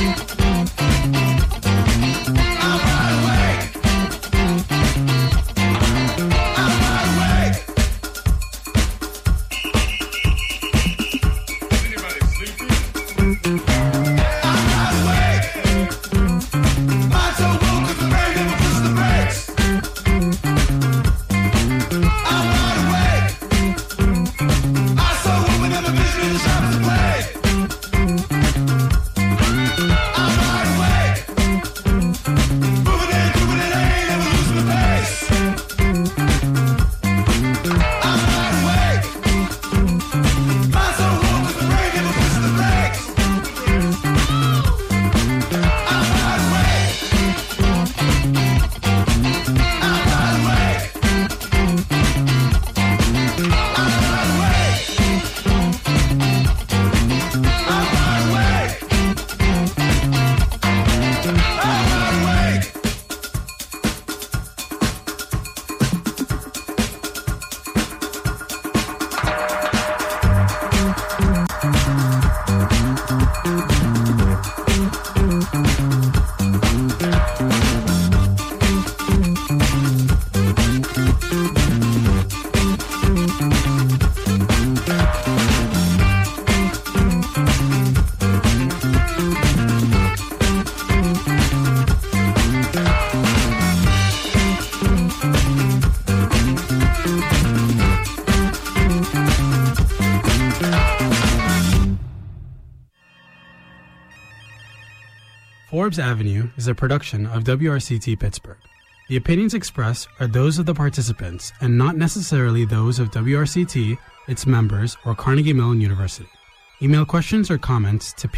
Forbes Avenue is a production of WRCT Pittsburgh. The opinions expressed are those of the participants and not necessarily those of WRCT, its members, or Carnegie Mellon University. Email questions or comments to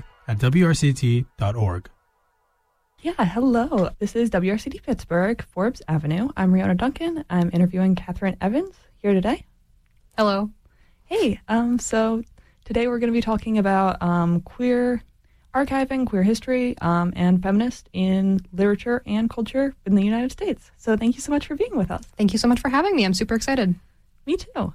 pa@wrct.org. Yeah, hello. This is WRCT Pittsburgh, Forbes Avenue. I'm Rihanna Duncan. I'm interviewing Catherine Evans here today. Hello. Hey, so today we're going to be talking about queer archiving, queer history, and feminist in literature and culture in the United States. So thank you so much for being with us. Thank you so much for having me. I'm super excited. Me too.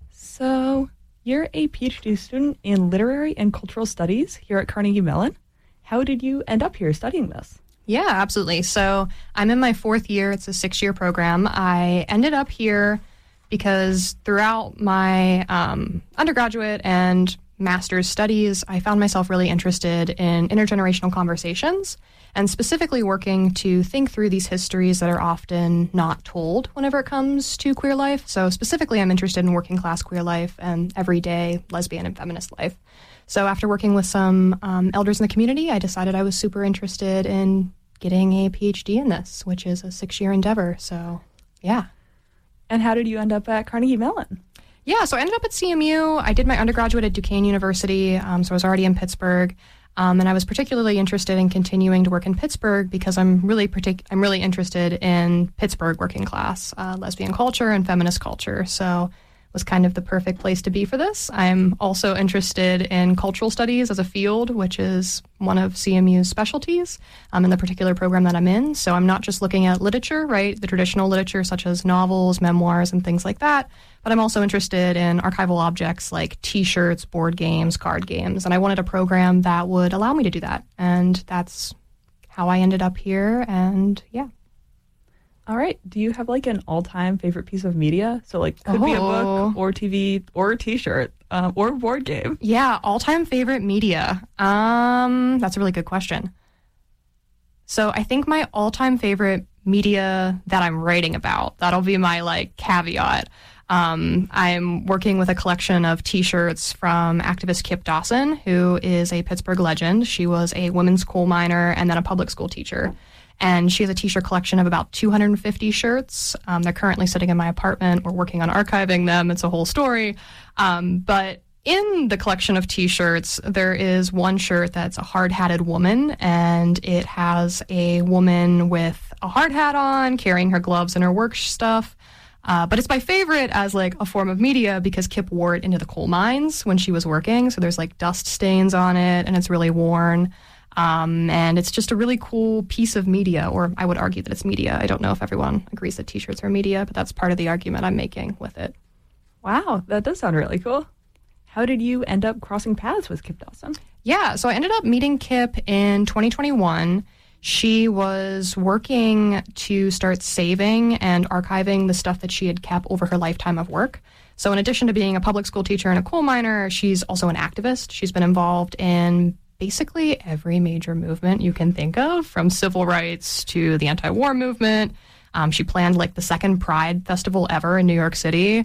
So you're a PhD student in literary and cultural studies here at Carnegie Mellon. How did you end up here studying this? Yeah, absolutely. So I'm in my fourth year. It's a 6-year program. I ended up here because throughout my undergraduate and master's studies, I found myself really interested in intergenerational conversations and specifically working to think through these histories that are often not told whenever it comes to queer life. So specifically, I'm interested in working class queer life and everyday lesbian and feminist life. So after working with some elders in the community, I decided I was super interested in getting a PhD in this, which is a 6-year endeavor. So, yeah. And how did you end up at Carnegie Mellon? Yeah, so I ended up at CMU. I did my undergraduate at Duquesne University, so I was already in Pittsburgh. And I was particularly interested in continuing to work in Pittsburgh because I'm really interested in Pittsburgh working class, lesbian culture and feminist culture. So it was kind of the perfect place to be for this. I'm also interested in cultural studies as a field, which is one of CMU's specialties in the particular program that I'm in. So I'm not just looking at literature, right, the traditional literature such as novels, memoirs, and things like that, but I'm also interested in archival objects like T-shirts, board games, card games, and I wanted a program that would allow me to do that. And that's how I ended up here, and yeah. All right. Do you have like an all-time favorite piece of media? So like could be a book or TV or a T-shirt or a board game. Yeah, all-time favorite media. That's a really good question. So I think my all-time favorite media that I'm writing about, that'll be my like caveat. I'm working with a collection of T-shirts from activist Kip Dawson, who is a Pittsburgh legend. She was a women's coal miner and then a public school teacher. And she has a T-shirt collection of about 250 shirts. They're currently sitting in my apartment. We're working on archiving them. It's a whole story. But in the collection of T-shirts, there is one shirt that's a hard-hatted woman, and it has a woman with a hard hat on, carrying her gloves and her work stuff. But it's my favorite as like a form of media because Kip wore it into the coal mines when she was working. So there's like dust stains on it, and it's really worn. And it's just a really cool piece of media, or I would argue that it's media. I don't know if everyone agrees that T-shirts are media, but that's part of the argument I'm making with it. Wow, that does sound really cool. How did you end up crossing paths with Kip Dawson? Yeah, so I ended up meeting Kip in 2021. She was working to start saving and archiving the stuff that she had kept over her lifetime of work. So in addition to being a public school teacher and a coal miner, she's also an activist. She's been involved in basically every major movement you can think of, from civil rights to the anti-war movement. She planned like the second Pride Festival ever in New York City.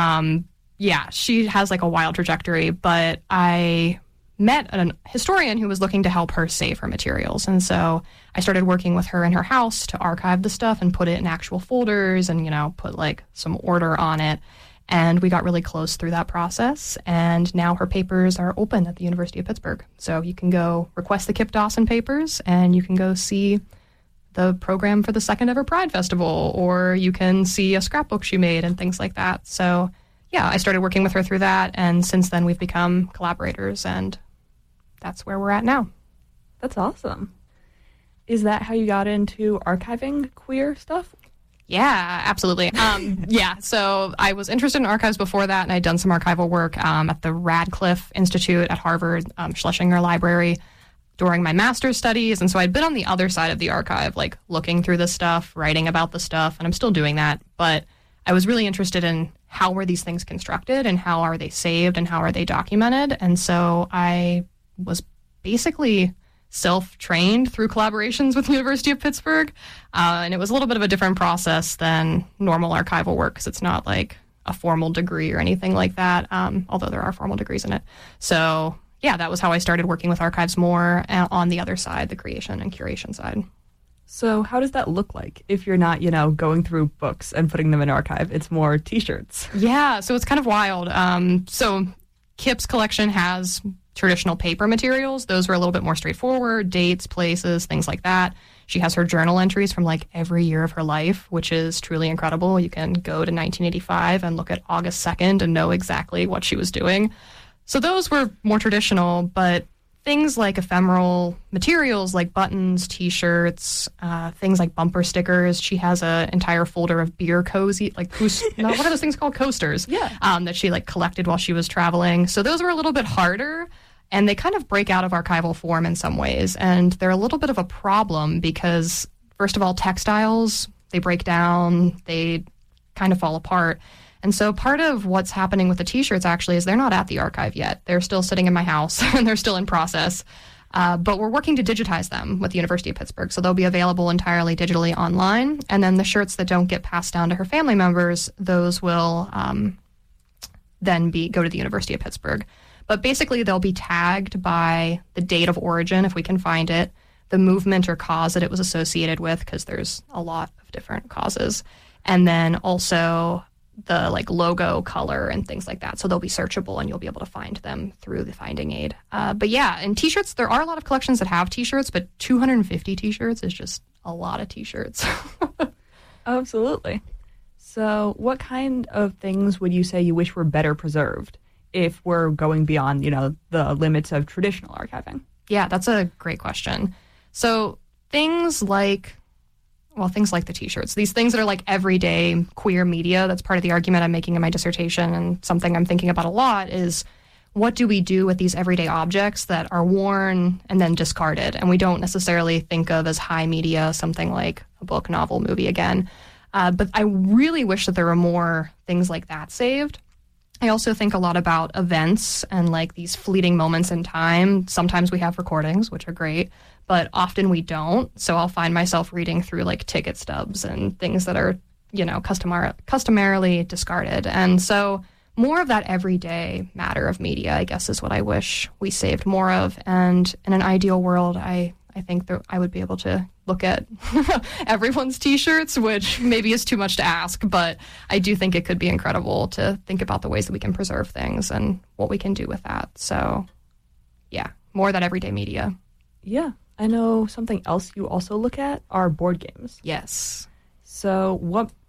Yeah, she has like a wild trajectory, but I met a historian who was looking to help her save her materials. And so I started working with her in her house to archive the stuff and put it in actual folders and, put like some order on it. And we got really close through that process. And now her papers are open at the University of Pittsburgh. So you can go request the Kip Dawson papers and you can go see the program for the second ever Pride Festival, or you can see a scrapbook she made and things like that. So yeah, I started working with her through that. And since then we've become collaborators, and that's where we're at now. That's awesome. Is that how you got into archiving queer stuff? Yeah, absolutely. So I was interested in archives before that, and I'd done some archival work at the Radcliffe Institute at Harvard, Schlesinger Library, during my master's studies. And so I'd been on the other side of the archive, like looking through the stuff, writing about the stuff, and I'm still doing that. But I was really interested in how were these things constructed, and how are they saved, and how are they documented. And so I was basically self-trained through collaborations with the University of Pittsburgh. And it was a little bit of a different process than normal archival work, because it's not like a formal degree or anything like that, although there are formal degrees in it. So yeah, that was how I started working with archives more on the other side, the creation and curation side. So how does that look like if you're not, going through books and putting them in archive? It's more T-shirts. Yeah, so it's kind of wild. So Kip's collection has traditional paper materials. Those were a little bit more straightforward, dates, places, things like that. She has her journal entries from like every year of her life, which is truly incredible. You can go to 1985 and look at August 2nd and know exactly what she was doing. So those were more traditional, but things like ephemeral materials like buttons, T-shirts, things like bumper stickers. She has an entire folder of beer cozy, what are those things called? Coasters. Yeah. That she like collected while she was traveling. So those were a little bit harder, and they kind of break out of archival form in some ways. And they're a little bit of a problem because, first of all, textiles, they break down, they kind of fall apart. And so part of what's happening with the T-shirts actually is they're not at the archive yet. They're still sitting in my house and they're still in process. But we're working to digitize them with the University of Pittsburgh. So they'll be available entirely digitally online. And then the shirts that don't get passed down to her family members, those will then go to the University of Pittsburgh. But basically they'll be tagged by the date of origin, if we can find it, the movement or cause that it was associated with, because there's a lot of different causes. And then also the like logo color and things like that. So they'll be searchable and you'll be able to find them through the finding aid. But yeah, and T-shirts, there are a lot of collections that have T-shirts, but 250 T-shirts is just a lot of T-shirts. Absolutely. So what kind of things would you say you wish were better preserved if we're going beyond, the limits of traditional archiving? Yeah, that's a great question. So things like the T-shirts, these things that are like everyday queer media, that's part of the argument I'm making in my dissertation, and something I'm thinking about a lot is, what do we do with these everyday objects that are worn and then discarded? And we don't necessarily think of as high media, something like a book, novel, movie again. But I really wish that there were more things like that saved. I also think a lot about events and like these fleeting moments in time. Sometimes we have recordings, which are great, but often we don't. So I'll find myself reading through like ticket stubs and things that are, customarily discarded. And so more of that everyday matter of media, I guess, is what I wish we saved more of. And in an ideal world, I think that I would be able to look at everyone's T-shirts, which maybe is too much to ask, but I do think it could be incredible to think about the ways that we can preserve things and what we can do with that. So yeah, more of that everyday media. Yeah. I know something else you also look at are board games. Yes. So what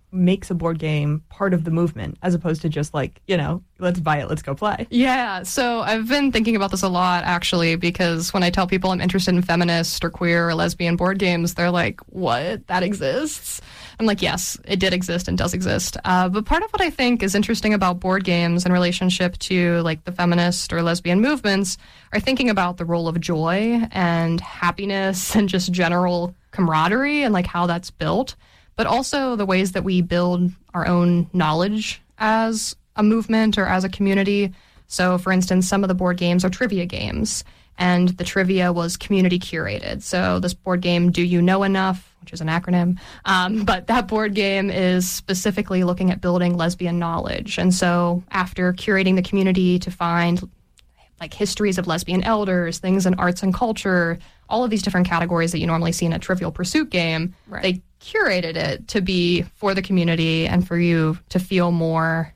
makes a board game part of the movement as opposed to just like, let's buy it, let's go play? Yeah, so I've been thinking about this a lot, actually, because when I tell people I'm interested in feminist or queer or lesbian board games, they're like, what? That exists? I'm like, yes, it did exist and does exist. But part of what I think is interesting about board games in relationship to like the feminist or lesbian movements are thinking about the role of joy and happiness and just general camaraderie and like how that's built, but also the ways that we build our own knowledge as a movement or as a community. So, for instance, some of the board games are trivia games, and the trivia was community curated. So this board game, Do You Know Enough, which is an acronym, but that board game is specifically looking at building lesbian knowledge. And so after curating the community to find like histories of lesbian elders, things in arts and culture, all of these different categories that you normally see in a Trivial Pursuit game, right, they curated it to be for the community and for you to feel more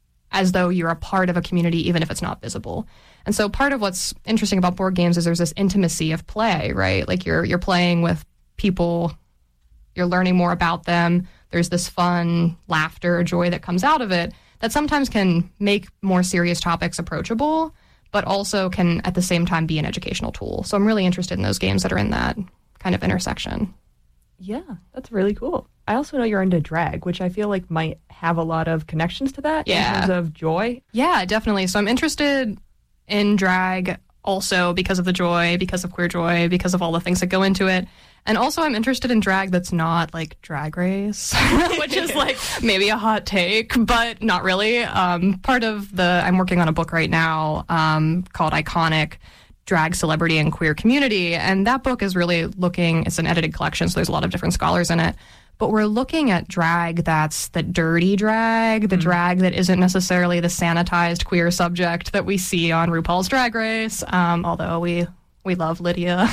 as though you're a part of a community, even if it's not visible. And so part of what's interesting about board games is there's this intimacy of play, right? Like you're playing with people, you're learning more about them. There's this fun laughter, joy that comes out of it that sometimes can make more serious topics approachable, but also can at the same time be an educational tool. So I'm really interested in those games that are in that kind of intersection. Yeah, that's really cool. I also know you're into drag, which I feel like might have a lot of connections to that in terms of joy. Yeah, definitely. So I'm interested in drag also because of the joy, because of queer joy, because of all the things that go into it. And also I'm interested in drag that's not like Drag Race, which is like maybe a hot take, but not really. I'm working on a book right now called Iconic: Drag, Celebrity, and Queer Community. And that book is really it's an edited collection, so there's a lot of different scholars in it. But we're looking at drag that's the dirty drag, the drag that isn't necessarily the sanitized queer subject that we see on RuPaul's Drag Race, although we love Lydia.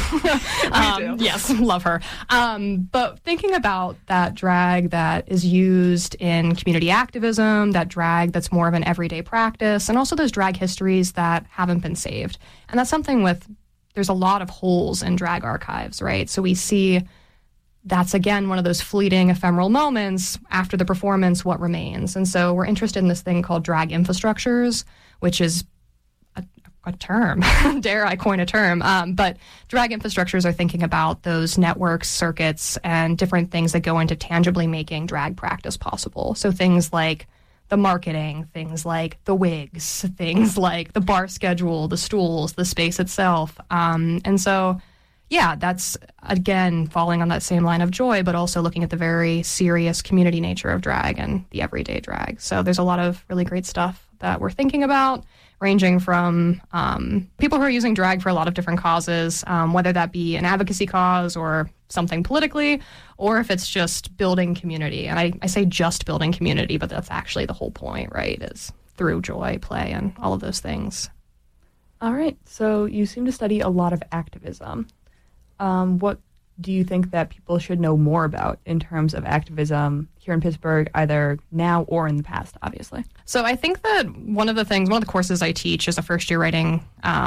We do. Yes, love her. But thinking about that drag that is used in community activism, that drag that's more of an everyday practice, and also those drag histories that haven't been saved. And that's something there's a lot of holes in drag archives, right? So we see that's, again, one of those fleeting, ephemeral moments after the performance, what remains. And so we're interested in this thing called drag infrastructures, which is a term. Dare I coin a term? But drag infrastructures are thinking about those networks, circuits, and different things that go into tangibly making drag practice possible. So things like the marketing, things like the wigs, things like the bar schedule, the stools, the space itself. And so, yeah, that's, again, falling on that same line of joy, but also looking at the very serious community nature of drag and the everyday drag. So there's a lot of really great stuff that we're thinking about, ranging from people who are using drag for a lot of different causes, whether that be an advocacy cause or something politically, or if it's just building community. And I say just building community, but that's actually the whole point, right, is through joy, play, and all of those things. All right. So you seem to study a lot of activism. What do you think that people should know more about in terms of activism here in Pittsburgh, either now or in the past, obviously? So I think that one of the courses I teach is a first-year writing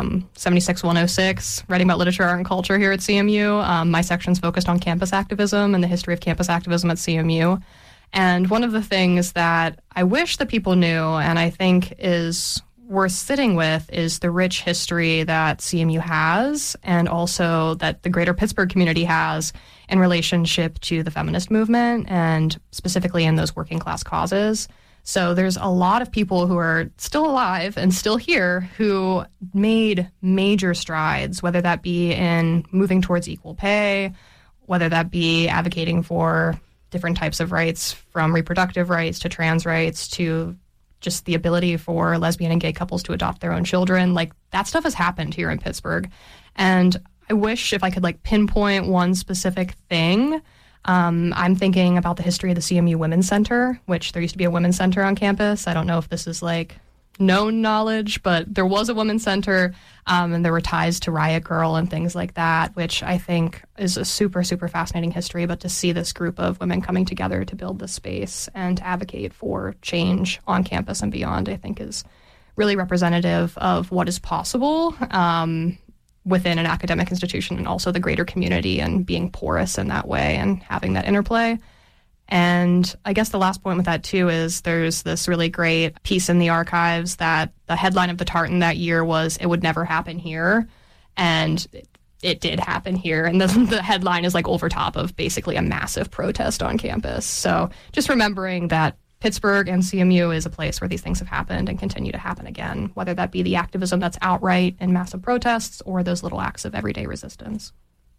76-106, writing about literature, art, and culture here at CMU. My section's focused on campus activism and the history of campus activism at CMU. And one of the things that I wish that people knew, and I think is worth sitting with, is the rich history that CMU has, and also that the greater Pittsburgh community has in relationship to the feminist movement, and specifically in those working class causes. So there's a lot of people who are still alive and still here who made major strides, whether that be in moving towards equal pay, whether that be advocating for different types of rights, from reproductive rights to trans rights to just the ability for lesbian and gay couples to adopt their own children. Like, that stuff has happened here in Pittsburgh. And I wish if I could pinpoint one specific thing. I'm thinking about the history of the CMU Women's Center, which there used to be a women's center on campus. I don't know if this is known knowledge, but there was a women's center, and there were ties to Riot Girl and things like that, which I think is a super, super fascinating history. But to see this group of women coming together to build this space and to advocate for change on campus and beyond, I think is really representative of what is possible within an academic institution, and also the greater community, and being porous in that way and having that interplay. And I guess the last point with that, too, is there's this really great piece in the archives that the headline of the tartan that year was, "It would never happen here." And it did happen here. And the headline is like over top of basically a massive protest on campus. So just remembering that Pittsburgh and CMU is a place where these things have happened and continue to happen again, whether that be the activism that's outright in massive protests or those little acts of everyday resistance.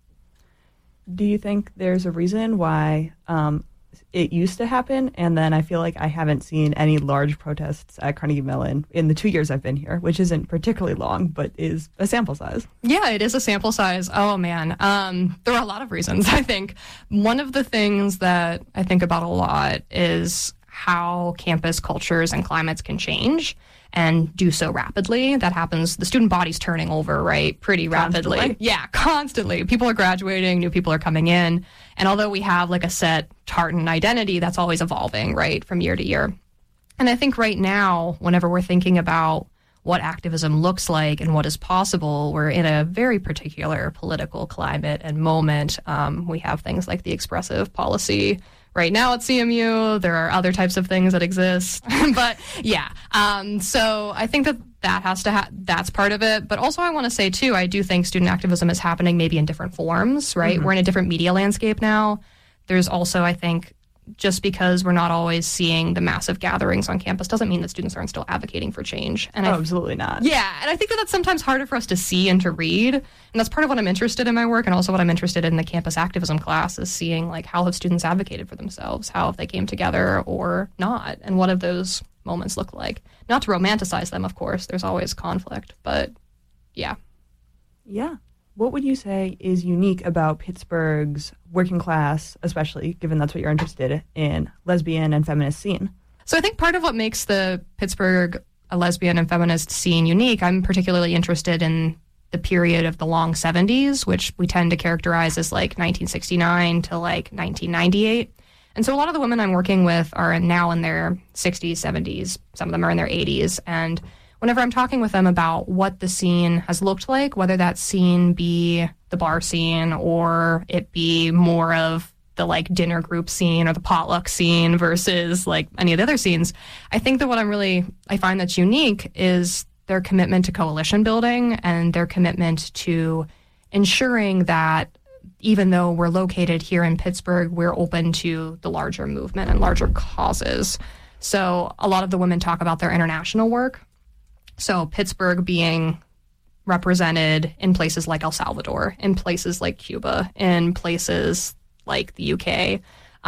Do you think there's a reason why it used to happen, and then I feel like I haven't seen any large protests at Carnegie Mellon in the 2 years I've been here, which isn't particularly long, but is a sample size? Yeah, it is a sample size. Oh, man. There are a lot of reasons, I think. One of the things that I think about a lot is how campus cultures and climates can change and do so rapidly. That happens, the student body's turning over, right, pretty rapidly. Constantly. Yeah, constantly. People are graduating, new people are coming in. And although we have like a set tartan identity, that's always evolving, right, from year to year. And I think right now, whenever we're thinking about what activism looks like and what is possible, we're in a very particular political climate and moment. We have things like the expressive policy right now at CMU. There are other types of things that exist. But yeah, so I think that has to that's part of it. But also I want to say, too, I do think student activism is happening maybe in different forms, right? Mm-hmm. We're in a different media landscape now. There's also, I think, just because we're not always seeing the massive gatherings on campus doesn't mean that students aren't still advocating for change. And absolutely not. Yeah, and I think that that's sometimes harder for us to see and to read. And that's part of what I'm interested in my work, and also what I'm interested in the campus activism class is seeing, like, how have students advocated for themselves? How have they came together or not? And what have those moments look like? Not to romanticize them, of course. There's always conflict, but yeah. Yeah. What would you say is unique about Pittsburgh's working class, especially given that's what you're interested in, lesbian and feminist scene? So I think part of what makes the Pittsburgh lesbian and feminist scene unique, I'm particularly interested in the period of the long 70s, which we tend to characterize as like 1969 to like 1998. And so a lot of the women I'm working with are now in their 60s, 70s. Some of them are in their 80s. And whenever I'm talking with them about what the scene has looked like, whether that scene be the bar scene or it be more of the like dinner group scene or the potluck scene versus like any of the other scenes, I think that what I find that's unique is their commitment to coalition building and their commitment to ensuring that even though we're located here in Pittsburgh, we're open to the larger movement and larger causes. So a lot of the women talk about their international work. So Pittsburgh being represented in places like El Salvador, in places like Cuba, in places like the UK.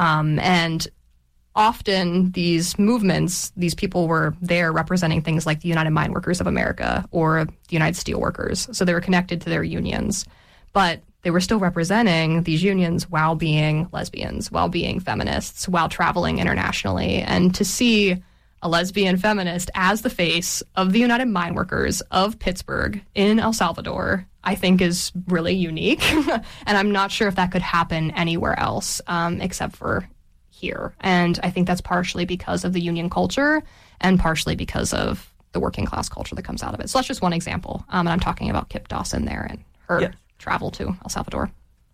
And often these movements, these people were there representing things like the United Mine Workers of America or the United Steelworkers. So they were connected to their unions. But they were still representing these unions while being lesbians, while being feminists, while traveling internationally. And to see a lesbian feminist as the face of the United Mine Workers of Pittsburgh in El Salvador, I think is really unique. And I'm not sure if that could happen anywhere else except for here. And I think that's partially because of the union culture and partially because of the working class culture that comes out of it. So that's just one example. And I'm talking about Kip Dawson there and her travel to El Salvador.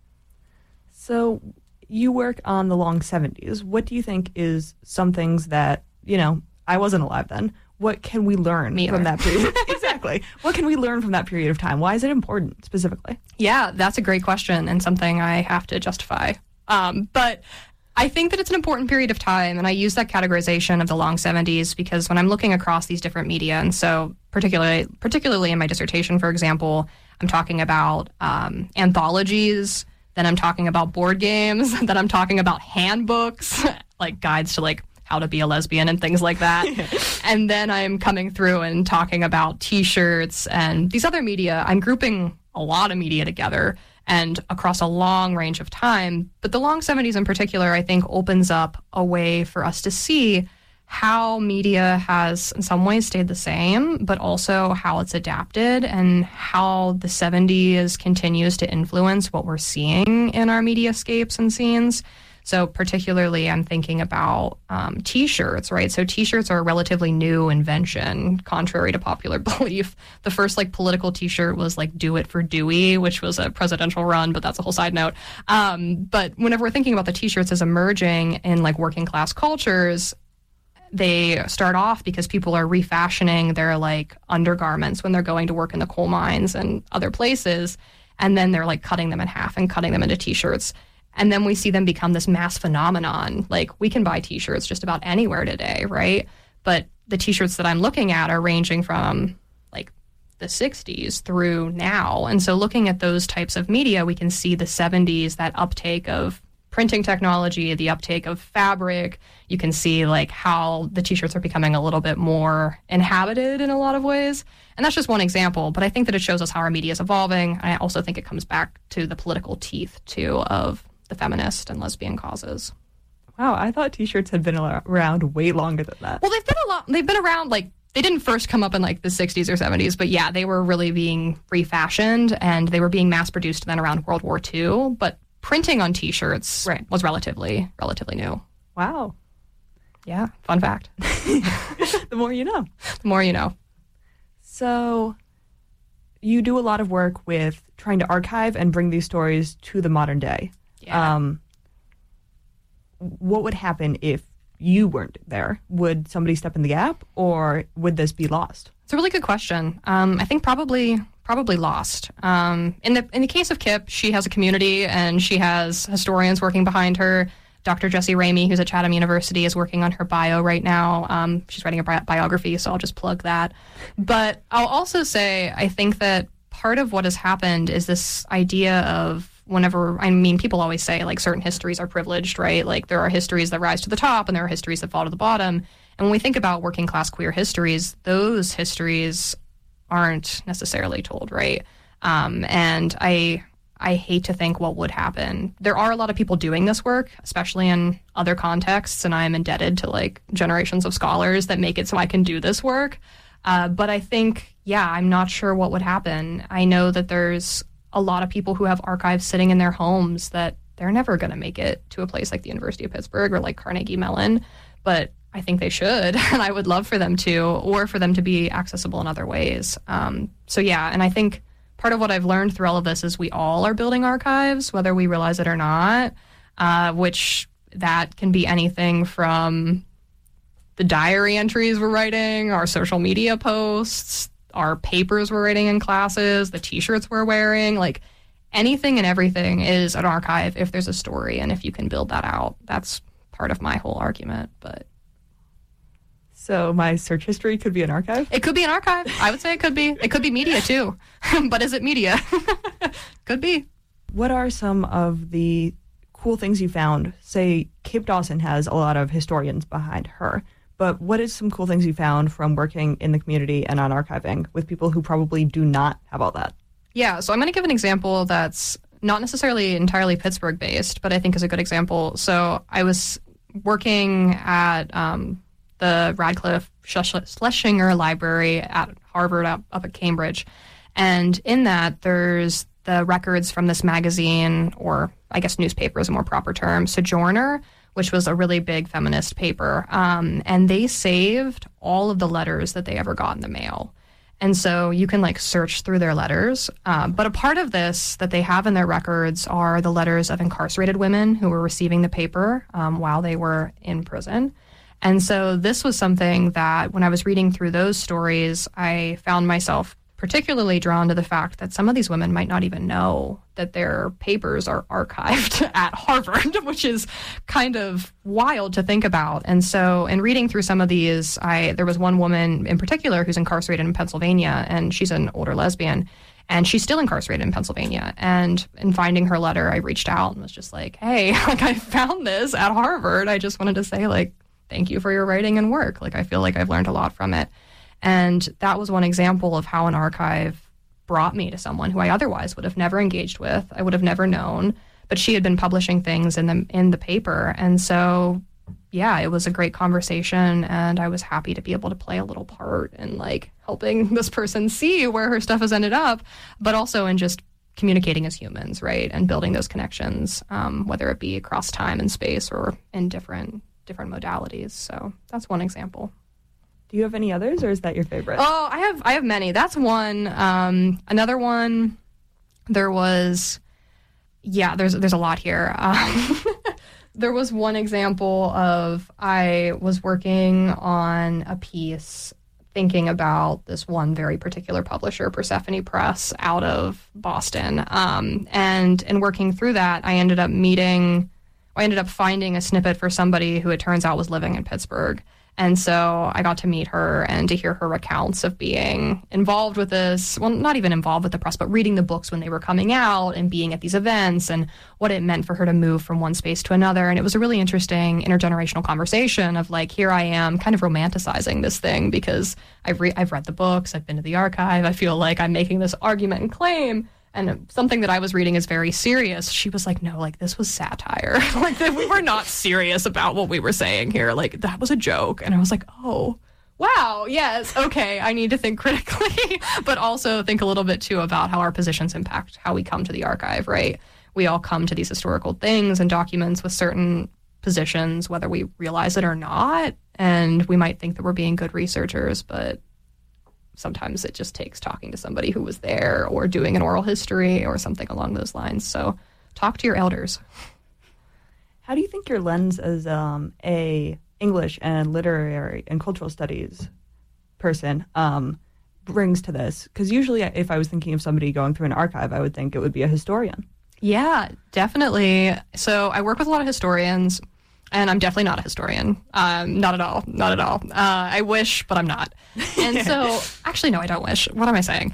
So you work on the long 70s. What do you think is some things that, I wasn't alive then. What can we learn from that period? Exactly. What can we learn from that period of time? Why is it important specifically? Yeah, that's a great question and something I have to justify. But I think that it's an important period of time, and I use that categorization of the long 70s because when I'm looking across these different media, and so particularly in my dissertation, for example, I'm talking about anthologies, then I'm talking about board games, then I'm talking about handbooks, like guides to like how to be a lesbian and things like that. And then I'm coming through and talking about T-shirts and these other media. I'm grouping a lot of media together and across a long range of time. But the long 70s in particular, I think, opens up a way for us to see how media has in some ways stayed the same, but also how it's adapted and how the 70s continues to influence what we're seeing in our mediascapes and scenes. So particularly I'm thinking about T-shirts, right? So T-shirts are a relatively new invention, contrary to popular belief. The first like political T-shirt was like "Do It for Dewey," which was a presidential run, but that's a whole side note. But whenever we're thinking about the T-shirts as emerging in like working class cultures, they start off because people are refashioning their like undergarments when they're going to work in the coal mines and other places. And then they're like cutting them in half and cutting them into T-shirts. And then we see them become this mass phenomenon. Like we can buy T-shirts just about anywhere today, right? But the T-shirts that I'm looking at are ranging from like the 60s through now. And so looking at those types of media, we can see the 70s, that uptake of printing technology, the uptake of fabric. You can see like how the T-shirts are becoming a little bit more inhabited in a lot of ways. And that's just one example, but I think that it shows us how our media is evolving. I also think it comes back to the political teeth, too, of the feminist and lesbian causes. Wow, I thought T-shirts had been around way longer than that. Well, they've been around, like, they didn't first come up in, like, the 60s or 70s, but yeah, they were really being refashioned, and they were being mass-produced then around World War II, but printing on T-shirts was relatively new. Wow. Yeah, fun fact. The more you know. The more you know. So you do a lot of work with trying to archive and bring these stories to the modern day. Yeah. What would happen if you weren't there? Would somebody step in the gap, or would this be lost? It's a really good question. I think probably lost. In the case of Kip, she has a community and she has historians working behind her. Dr. Jessie Ramey, who's at Chatham University, is working on her bio right now. She's writing a biography, so I'll just plug that. But I'll also say I think that part of what has happened is this idea of people always say, like, certain histories are privileged, right? Like, there are histories that rise to the top and there are histories that fall to the bottom. And when we think about working class queer histories, those histories aren't necessarily told, right? And I hate to think what would happen. There are a lot of people doing this work, especially in other contexts, and I am indebted to like generations of scholars that make it so I can do this work. But I think, I'm not sure what would happen. I know that there's a lot of people who have archives sitting in their homes that they're never going to make it to a place like the University of Pittsburgh or like Carnegie Mellon, but I think they should, and I would love for them to, or for them to be accessible in other ways. And I think part of what I've learned through all of this is we all are building archives, whether we realize it or not, which that can be anything from the diary entries we're writing, our social media posts, our papers we're writing in classes, the T-shirts we're wearing, like anything and everything is an archive if there's a story, and if you can build that out. That's part of my whole argument, but... So my search history could be an archive? It could be an archive. I would say it could be. It could be media, too. But is it media? Could be. What are some of the cool things you found? Say, Kip Dawson has a lot of historians behind her, but what is some cool things you found from working in the community and on archiving with people who probably do not have all that? Yeah, so I'm going to give an example that's not necessarily entirely Pittsburgh-based, but I think is a good example. So I was working at... the Radcliffe Schlesinger Library at Harvard up at Cambridge. And in that, there's the records from this magazine, or I guess newspaper is a more proper term, Sojourner, which was a really big feminist paper. And they saved all of the letters that they ever got in the mail. And so you can like search through their letters. But a part of this that they have in their records are the letters of incarcerated women who were receiving the paper while they were in prison. And so this was something that when I was reading through those stories, I found myself particularly drawn to the fact that some of these women might not even know that their papers are archived at Harvard, which is kind of wild to think about. And so in reading through some of these, there was one woman in particular who's incarcerated in Pennsylvania, and she's an older lesbian, and she's still incarcerated in Pennsylvania. And in finding her letter, I reached out and was just like, hey, like I found this at Harvard. I just wanted to say, like, thank you for your writing and work. Like, I feel like I've learned a lot from it. And that was one example of how an archive brought me to someone who I otherwise would have never engaged with. I would have never known, but she had been publishing things in the paper. And so, yeah, it was a great conversation, and I was happy to be able to play a little part in like helping this person see where her stuff has ended up, but also in just communicating as humans, right? And building those connections, whether it be across time and space or in different modalities. So that's one example. Do you have any others, or is that your favorite? Oh, I have many. That's one. Another one, there's a lot here. There was one example of, I was working on a piece thinking about this one very particular publisher, Persephone Press, out of Boston. And in working through that, I ended up finding a snippet for somebody who it turns out was living in Pittsburgh. And so I got to meet her and to hear her recounts of being involved with this, well, not even involved with the press, but reading the books when they were coming out and being at these events and what it meant for her to move from one space to another. And it was a really interesting intergenerational conversation of like, here I am kind of romanticizing this thing because I've read the books, I've been to the archive, I feel like I'm making this argument and claim. And something that I was reading is very serious. She was like, no, like, this was satire. Like, we were not serious about what we were saying here. Like, that was a joke. And I was like, oh, wow, yes, okay, I need to think critically, but also think a little bit, too, about how our positions impact how we come to the archive, right? We all come to these historical things and documents with certain positions, whether we realize it or not. And we might think that we're being good researchers, but sometimes it just takes talking to somebody who was there or doing an oral history or something along those lines. So talk to your elders. How do you think your lens as a English and literary and cultural studies person brings to this? Because usually if I was thinking of somebody going through an archive, I would think it would be a historian. Yeah, definitely. So I work with a lot of historians. And I'm definitely not a historian. Not at all. Not at all. I wish, but I'm not. And so, actually, no, I don't wish. What am I saying?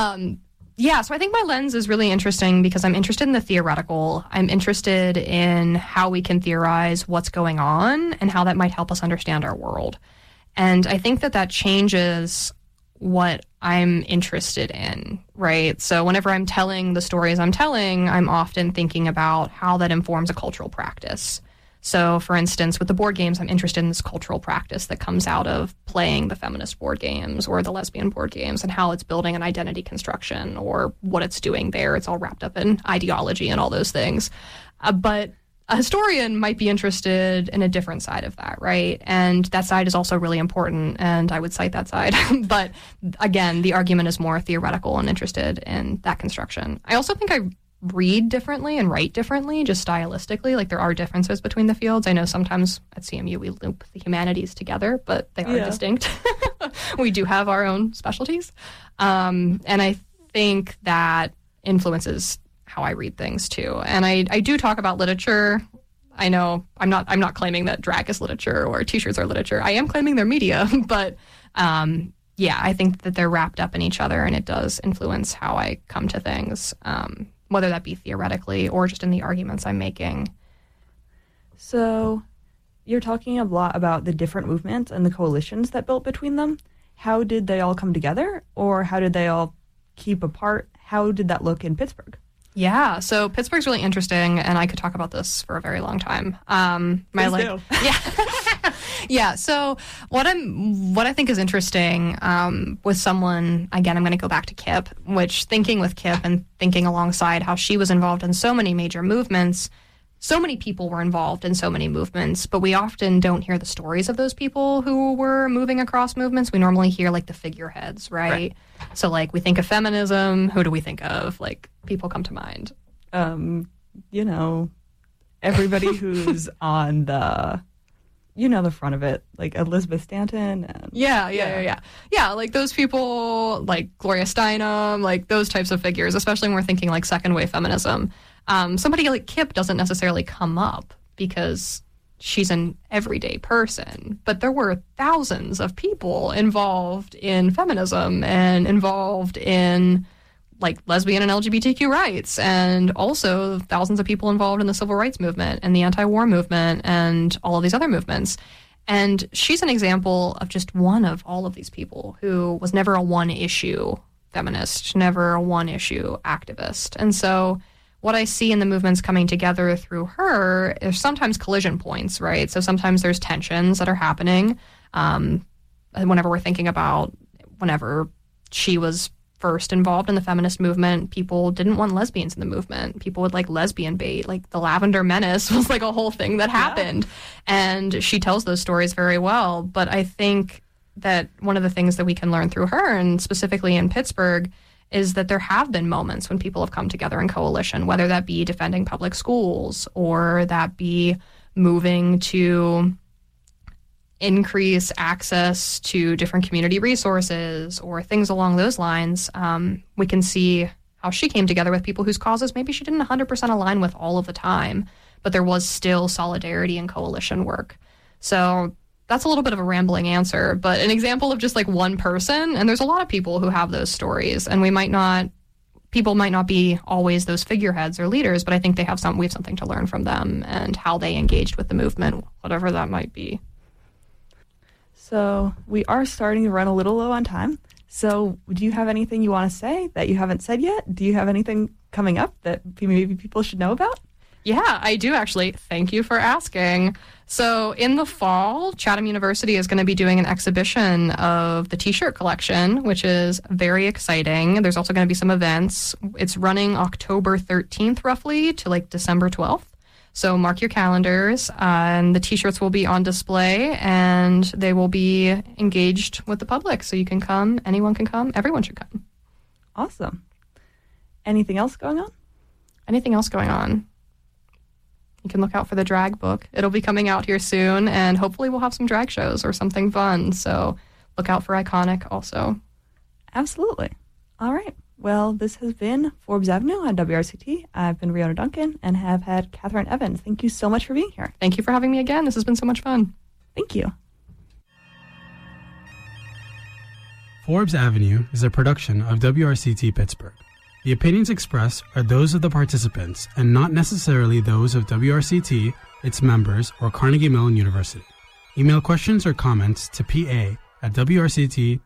So I think my lens is really interesting because I'm interested in the theoretical. I'm interested in how we can theorize what's going on and how that might help us understand our world. And I think that changes what I'm interested in, right? So whenever I'm telling the stories I'm telling, I'm often thinking about how that informs a cultural practice. So, for instance, with the board games, I'm interested in this cultural practice that comes out of playing the feminist board games or the lesbian board games and how it's building an identity construction or what it's doing there. It's all wrapped up in ideology and all those things. But a historian might be interested in a different side of that, right? And that side is also really important, and I would cite that side. But again, the argument is more theoretical and interested in that construction. I also think I read differently and write differently, just stylistically. Like, there are differences between the fields. I know sometimes at CMU we loop the humanities together, but they are distinct. We do have our own specialties. And I think that influences how I read things too. And I do talk about literature. I know I'm not claiming that drag is literature or t-shirts are literature. I am claiming they're media, but I think that they're wrapped up in each other, and it does influence how I come to things. Whether that be theoretically or just in the arguments I'm making. So you're talking a lot about the different movements and the coalitions that built between them. How did they all come together, or how did they all keep apart? How did that look in Pittsburgh? Yeah, so Pittsburgh's really interesting, and I could talk about this for a very long time. Yeah. So what I think is interesting with someone, again, I'm going to go back to Kip, which thinking with Kip and thinking alongside how she was involved in so many major movements, so many people were involved in so many movements, but we often don't hear the stories of those people who were moving across movements. We normally hear like the figureheads, right? So like we think of feminism, who do we think of? Like, people come to mind. Everybody who's on the front of it, like Elizabeth Stanton. And, Yeah, like those people, like Gloria Steinem, like those types of figures, especially when we're thinking like second wave feminism. Somebody like Kip doesn't necessarily come up because she's an everyday person, but there were thousands of people involved in feminism and involved in like lesbian and LGBTQ rights, and also thousands of people involved in the civil rights movement and the anti-war movement and all of these other movements. And she's an example of just one of all of these people who was never a one-issue feminist, never a one-issue activist. And so what I see in the movements coming together through her is sometimes collision points, right? So sometimes there's tensions that are happening. Whenever we're thinking about whenever she was first involved in the feminist movement, people didn't want lesbians in the movement. People would like lesbian bait. Like the Lavender Menace was like a whole thing that happened. And she tells those stories very well. But I think that one of the things that we can learn through her, and specifically in Pittsburgh, is that there have been moments when people have come together in coalition, whether that be defending public schools or that be moving to increase access to different community resources or things along those lines. We can see how she came together with people whose causes maybe she didn't 100% align with all of the time, but there was still solidarity and coalition work. So that's a little bit of a rambling answer, but an example of just like one person, and there's a lot of people who have those stories, and people might not be always those figureheads or leaders, but I think we have something to learn from them and how they engaged with the movement, whatever that might be. So we are starting to run a little low on time. So do you have anything you want to say that you haven't said yet? Do you have anything coming up that maybe people should know about? Yeah, I do actually. Thank you for asking. So in the fall, Chatham University is going to be doing an exhibition of the t-shirt collection, which is very exciting. There's also going to be some events. It's running October 13th roughly to like December 12th. So mark your calendars, and the t-shirts will be on display, and they will be engaged with the public. So you can come, anyone can come, everyone should come. Awesome. Anything else going on? Anything else going on? You can look out for the drag book. It'll be coming out here soon, and hopefully we'll have some drag shows or something fun. So look out for Iconic also. Absolutely. All right. Well, this has been Forbes Avenue on WRCT. I've been Riona Duncan and have had Catherine Evans. Thank you so much for being here. Thank you for having me again. This has been so much fun. Thank you. Forbes Avenue is a production of WRCT Pittsburgh. The opinions expressed are those of the participants and not necessarily those of WRCT, its members, or Carnegie Mellon University. Email questions or comments to pa@wrct.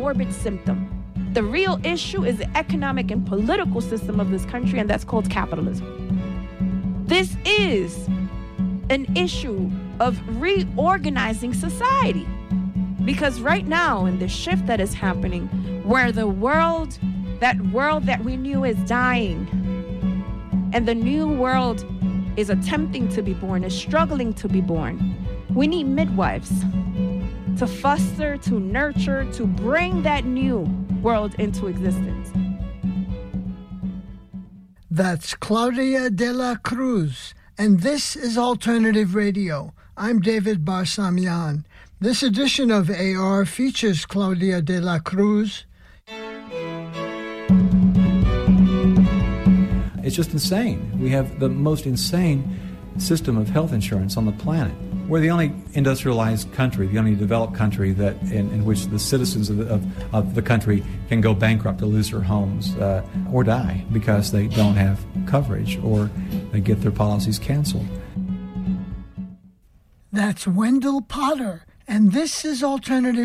morbid symptom. The real issue is the economic and political system of this country, and that's called capitalism. This is an issue of reorganizing society. Because right now, in the shift that is happening, where the world that we knew is dying, and the new world is attempting to be born, is struggling to be born, we need midwives to foster, to nurture, to bring that new world into existence. That's Claudia de la Cruz, and this is Alternative Radio. I'm David Barsamian. This edition of AR features Claudia de la Cruz. It's just insane. We have the most insane system of health insurance on the planet. We're the only industrialized country, the only developed country that in which the citizens of the country can go bankrupt or lose their homes or die because they don't have coverage or they get their policies canceled. That's Wendell Potter, and this is Alternative